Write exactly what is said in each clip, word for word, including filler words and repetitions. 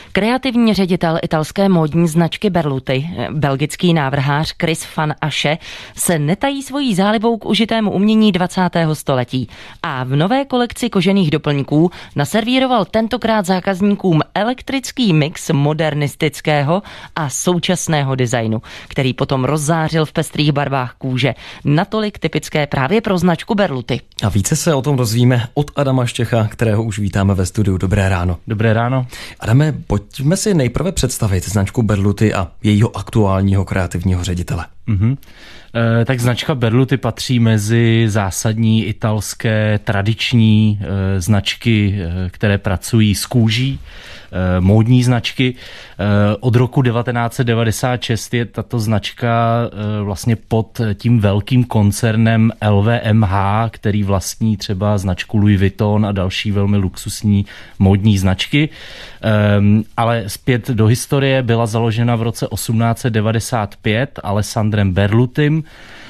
Kreativní ředitel italské módní značky Berluti, belgický návrhář Chris van Assche, se netají svojí zálibou k užitému umění dvacátého století a v nové kolekci kožených doplňků naservíroval tentokrát zákazníkům elektrický mix modernistického a současného designu, který potom rozzářil v pestrých barvách kůže, natolik typické právě pro značku Berluti. A více se o tom dozvíme od Adama Štěcha, kterého už vítáme ve studiu. Dobré ráno. Dobré ráno. Adame, pojďme si nejprve představit značku Berluti a jejího aktuálního kreativního ředitele. Mm-hmm. E, tak značka Berluti patří mezi zásadní italské tradiční e, značky, e, které pracují s kůží, e, módní značky. E, od roku devatenáct set devadesát šest je tato značka e, vlastně pod tím velkým koncernem L V M H, který vlastní třeba značku Louis Vuitton a další velmi luxusní módní značky. E, ale zpět do historie, byla založena v roce osmnáct set devadesát pět Alessandrem Berlutim.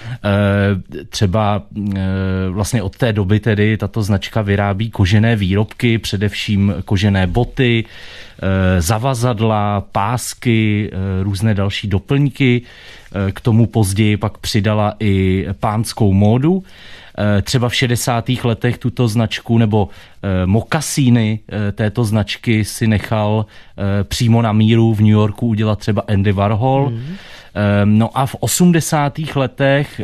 Třeba vlastně od té doby tedy tato značka vyrábí kožené výrobky, především kožené boty, zavazadla, pásky, různé další doplňky. K tomu později pak přidala i pánskou módu. Třeba v šedesátých letech tuto značku nebo mokasíny této značky si nechal přímo na míru v New Yorku udělat třeba Andy Warhol. Mm. No a v osmdesátých letech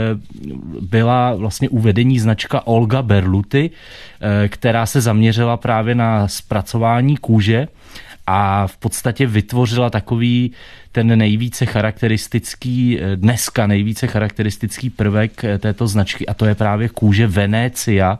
byla vlastně u vedení značka Olga Berluti, která se zaměřila právě na zpracování kůže a v podstatě vytvořila takový ten nejvíce charakteristický, dneska nejvíce charakteristický prvek této značky, a to je právě kůže Venecia,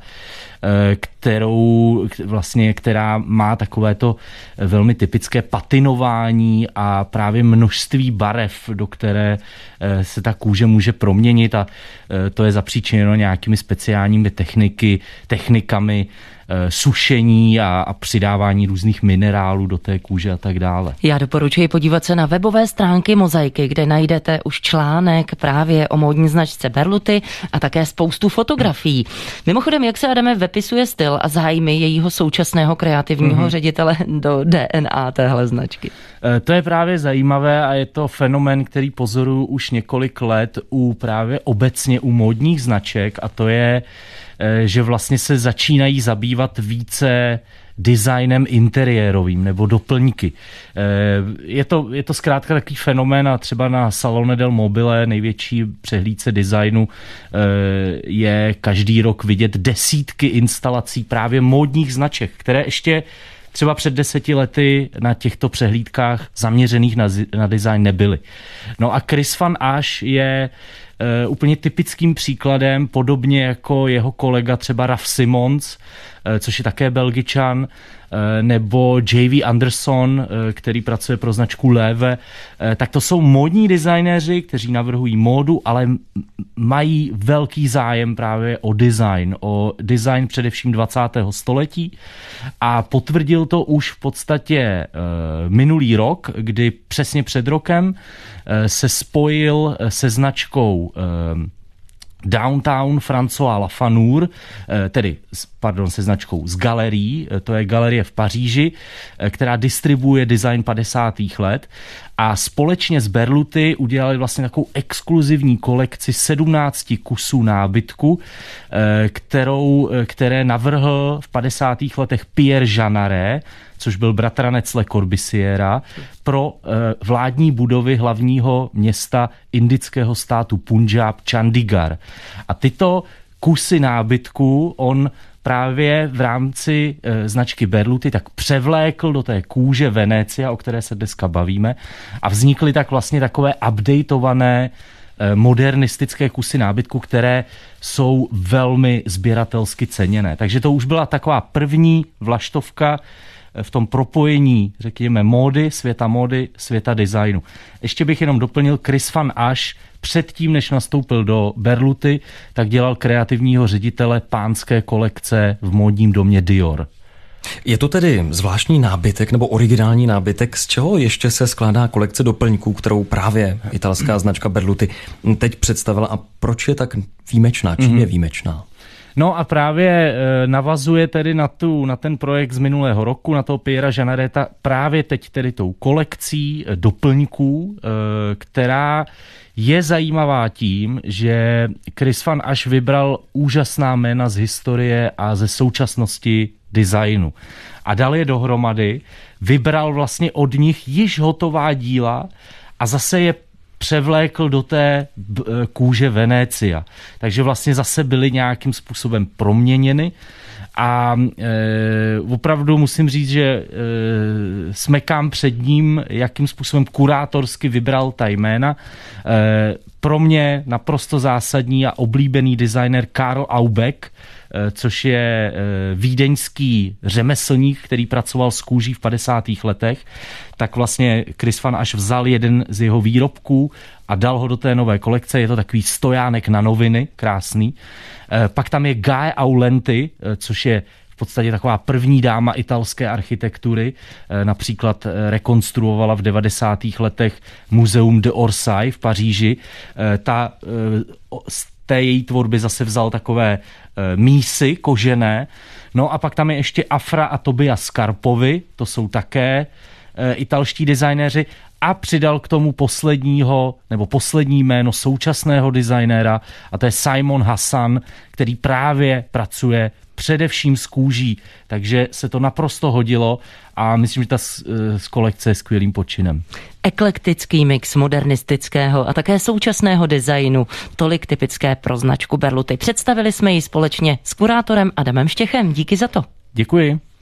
kterou vlastně, která má takovéto velmi typické patinování a právě množství barev, do které se ta kůže může proměnit, a to je zapříčiněno nějakými speciálními techniky, technikami sušení a, a přidávání různých minerálů do té kůže a tak dále. Já doporučuji podívat se na webové stránky Mozaiky, kde najdete už článek právě o módní značce Berluti a také spoustu fotografií. Mimochodem, jak se, Adame, vepisuje styl a zájmy jejího současného kreativního mm-hmm. ředitele do D N A téhle značky? To je právě zajímavé a je to fenomén, který pozoruju už několik let u právě obecně u módních značek, a to je, že vlastně se začínají zabývat více designem interiérovým nebo doplňky. Je to, je to zkrátka takový fenomén a třeba na Salone del Mobile, největší přehlídce designu, je každý rok vidět desítky instalací právě módních značek, které ještě třeba před deseti lety na těchto přehlídkách zaměřených na, na design nebyly. No a Chris van Assche je uh, úplně typickým příkladem, podobně jako jeho kolega třeba Raf Simons, uh, což je také Belgičan, uh, nebo J V Anderson, uh, který pracuje pro značku Loewe. Uh, tak to jsou módní designéři, kteří navrhují módu, ale mají velký zájem právě o design, o design především dvacátého století, a potvrdil to už v podstatě uh, minulý rok, kdy přesně před rokem uh, se spojil se značkou uh, Downtown François Lafanour, tedy pardon, se značkou z galerií, to je galerie v Paříži, která distribuuje design padesátých let, a společně s Berluti udělali vlastně takovou exkluzivní kolekci sedmnácti kusů nábytku, kterou, které navrhl v padesátých letech Pierre Jeanneret, což byl bratranec Le Corbusiera, pro vládní budovy hlavního města indického státu Punjab, Chandigarh. A tyto kusy nábytku on právě v rámci e, značky Berluti tak převlékl do té kůže Venecia, o které se dneska bavíme, a vznikly tak vlastně takové updateované e, modernistické kusy nábytku, které jsou velmi sběratelsky ceněné. Takže to už byla taková první vlaštovka v tom propojení, řekněme, módy, světa módy, světa designu. Ještě bych jenom doplnil, Chris van Assche předtím, než nastoupil do Berluti, tak dělal kreativního ředitele pánské kolekce v módním domě Dior. Je to tedy zvláštní nábytek nebo originální nábytek, z čeho ještě se skládá kolekce doplňků, kterou právě italská značka Berluti teď představila, a proč je tak výjimečná, čím je výjimečná? No a právě e, navazuje tedy na, tu, na ten projekt z minulého roku, na toho Piera Jeannaretta, právě teď tedy tou kolekcí e, doplňků, e, která je zajímavá tím, že Chris Van Ash vybral úžasná jména z historie a ze současnosti designu. A dal je dohromady, vybral vlastně od nich již hotová díla a zase je převlékl do té kůže Venecia. Takže vlastně zase byly nějakým způsobem proměněny a e, opravdu musím říct, že e, smekám před ním, jakým způsobem kurátorsky vybral ta jména. E, pro mě naprosto zásadní a oblíbený designer Karl Aubeck, což je vídeňský řemeslník, který pracoval s kůží v padesátých letech, tak vlastně Chris Van Ash vzal jeden z jeho výrobků a dal ho do té nové kolekce. Je to takový stojánek na noviny, krásný. Pak tam je Guy Aulenti, což je v podstatě taková první dáma italské architektury. Například rekonstruovala v devadesátých letech muzeum de Orsay v Paříži. Ta z té její tvorby zase vzal takové mísy kožené. No a pak tam je ještě Afra a Tobias Scarpovi, to jsou také italští designéři, a přidal k tomu posledního, nebo poslední jméno současného designéra, a to je Simon Hassan, který právě pracuje především z kůží, takže se to naprosto hodilo a myslím, že ta z kolekce je skvělým počinem. Eklektický mix modernistického a také současného designu, tolik typické pro značku Berluti. Představili jsme ji společně s kurátorem Adamem Štěchem. Díky za to. Děkuji.